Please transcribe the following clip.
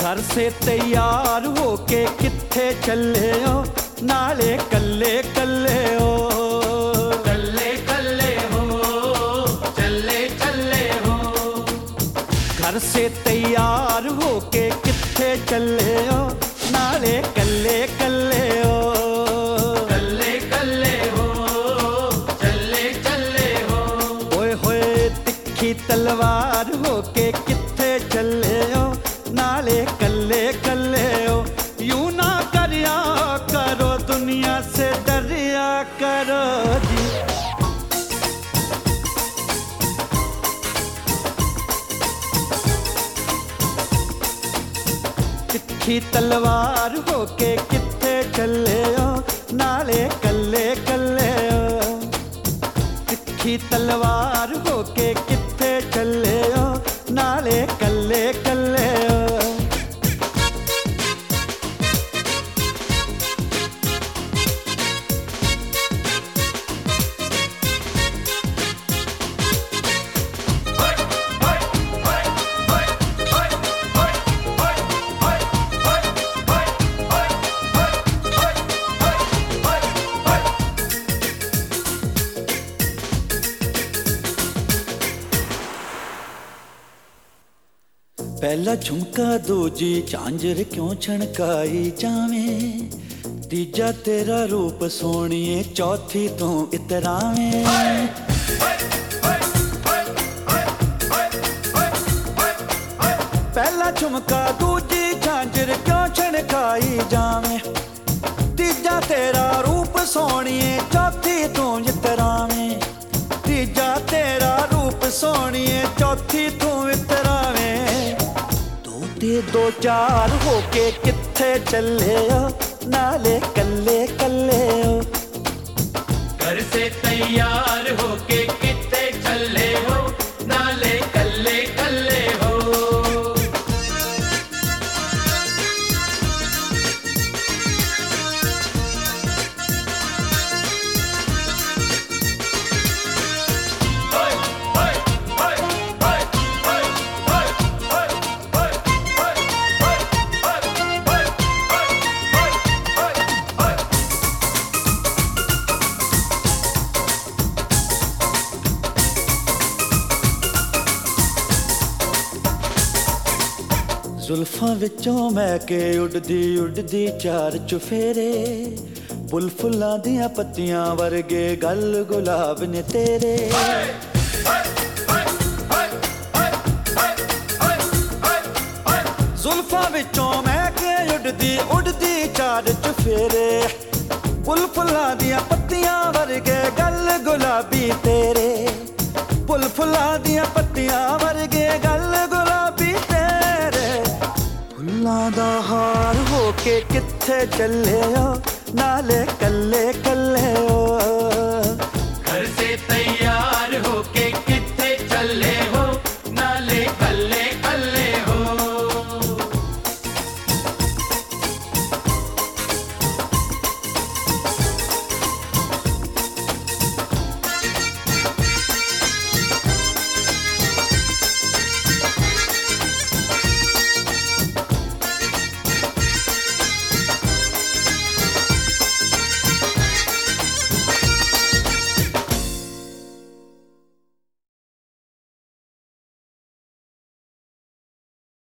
घर से तैयार होके किथे चले हो, नाले कल्ले कल्ले हो। कल्ले कल्ले हो, चले चले हो। घर से तैयार होके किथे चले हो, नाले कल्ले कल्ले हो। कल्ले कल्ले हो, चले चले हो। ओए होए तिखी तलवार होके किथे चले हो, नाले कल्ले कल्ले हो। यूं ना करया करो, दुनिया से डरिया करो जी। तिखी तलवार होके किथे चले हो, नाले कल्ले कल्ले हो। तिखी तलवार होके किथे चले हो, नाले कल्ले कल्ले हो। पहला झुमका दूजी झांझर क्यों छणकाई जावें, तीजा तेरा रूप सोहणिए, चौथी तू इतरावें। पहला झुमका दूजी झांझर क्यों छणकाई जावें, तीजा तेरा रूप सोहणिए, चौथी तू इतरावें। तीजा तेरा रूप सोहणिए, चौथी तू इतरावें। दो चार होके किथे चले हो, नाले कल्ले कल्ले हो। घर से तैयार होके किथे चले हो, नाले कल्ले कल्ले हो। जुल्फां विचों महके उड़दी उड़दी चार चुफेरे, फुल फुल्लां दियां पत्तियां वर्गे गल गुलाब ने तेरे। जुल्फां विचों महके उड़दी उड़दी चार चुफेरे, फुल फुल्लां दियां पत्तियां वर्गे गल गुलाबी तेरे। फुल फुल्लां दियां पत्तियां वर्गे गल गुलाबी तेरे। फुल्लां दा हार होके किथे चले हो, नाले कल्ले कल्ले हो।